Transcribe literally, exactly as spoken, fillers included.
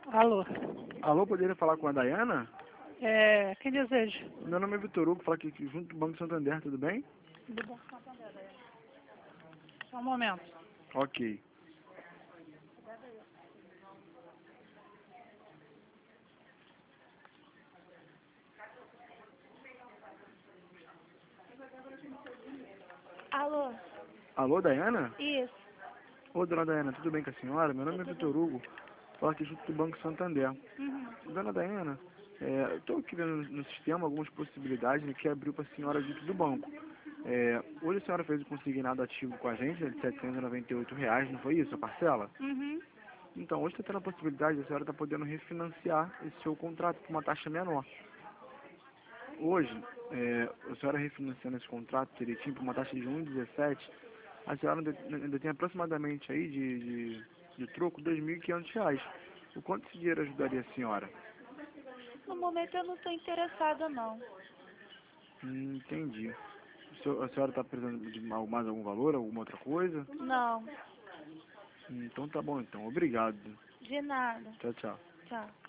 Alô? Alô, poderia falar com a Dayana? É, quem deseja? Meu nome é Vitor Hugo, falo aqui junto do Banco Santander, tudo bem? Do Banco Santander, é. Só um momento. Ok. Alô? Alô, Dayana? Isso. Ô, dona Dayana, tudo bem com a senhora? Meu nome é Tudo Vitor bem. Hugo, falo aqui junto do Banco Santander. Uhum. Dona Dayana, é, eu estou aqui vendo no sistema algumas possibilidades de que abriu para a senhora junto do banco. É, hoje a senhora fez o consignado ativo com a gente, né, de setecentos e noventa e oito reais, não foi isso, a parcela? Uhum. Então, hoje está tendo a possibilidade, a senhora está podendo refinanciar esse seu contrato com uma taxa menor. Hoje, é, a senhora refinanciando esse contrato direitinho por uma taxa de um vírgula dezessete, a senhora ainda, ainda tem aproximadamente aí de, de, de troco dois mil e quinhentos reais. O quanto esse dinheiro ajudaria a senhora? No momento eu não estou interessada, não. Hum, entendi. O senhor- A senhora está precisando de mal- mais algum valor, alguma outra coisa? Não. Hum, Então tá bom então. Obrigado. De nada. Tchau, tchau. Tchau.